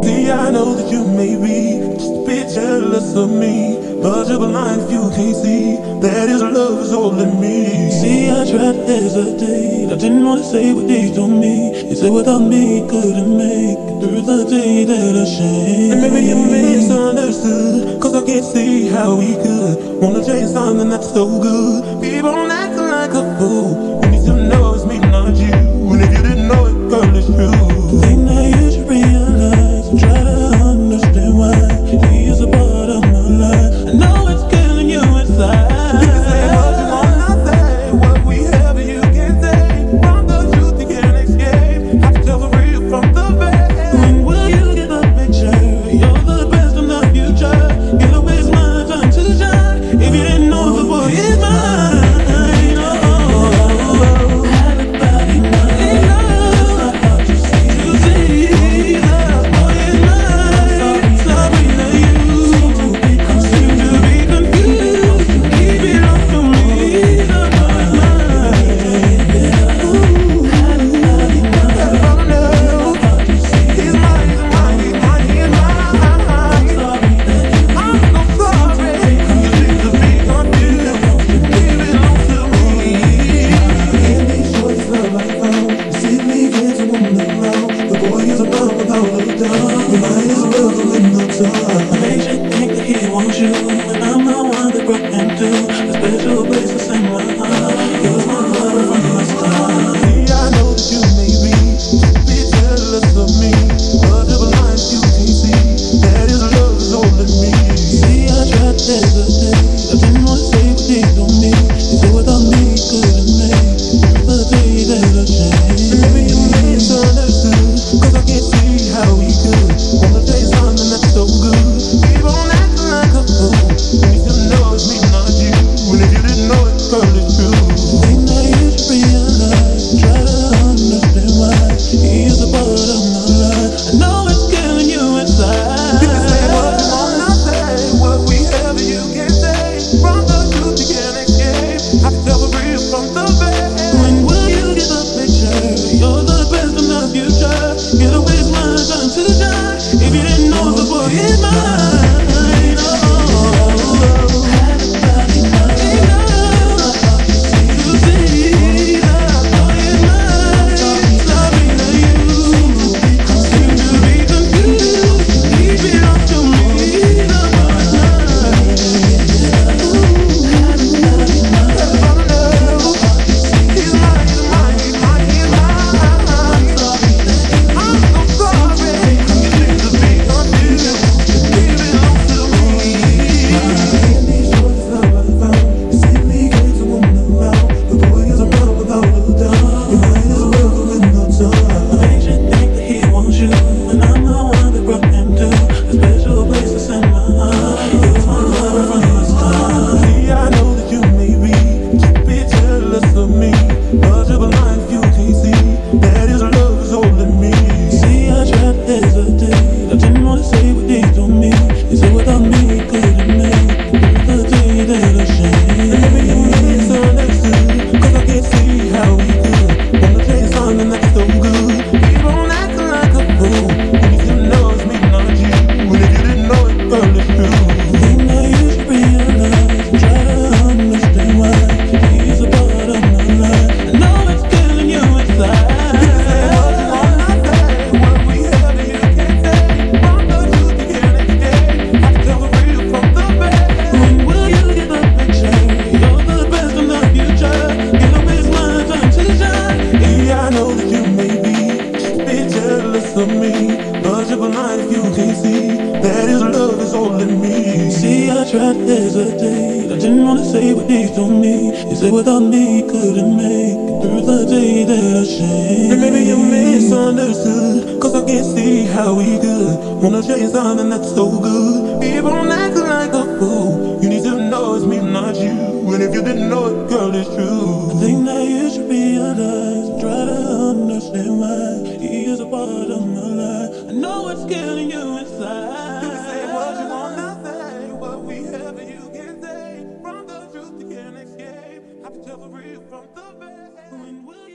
See, I know that you may be just a bit jealous of me, but you're blind if you can't see that his love is all in me. See, I tried to hesitate, I didn't want to say what they told me. They said without me he couldn't make it through the day that I shame. And maybe you misunderstood, cause I can't see how we could wanna change something that's so good. People acting like a fool. You need to know it's me, not you. And if you didn't know it, girl, it's true. The thing that you should realize and try to understand why he is a part of my life. I know it's killing you inside. You can say what you wanna say, what we have you can't say. From the truth you can't escape. I can tell the real from the fake. When will you get the picture? You're the best in the future. It'll waste my time to shine. If you didn't know the boy is mine. Of me, but you're blind if you can't see that his love is all in me. See, I tried to hesitate, I didn't want to say what they told me. They said without me he couldn't make it through the day that I shame. And maybe you misunderstood, cause I can't see how we could wanna change something that's so good. People acting like a fool. You need to know it's me, not you. And if you didn't know it, girl, it's true. The thing that you should realize and try to understand why he is a part of my life. I know it's killing you inside. You can say what you wanna say, what we have you can't say. From the truth you can't escape. I can tell the real from the fake. When will you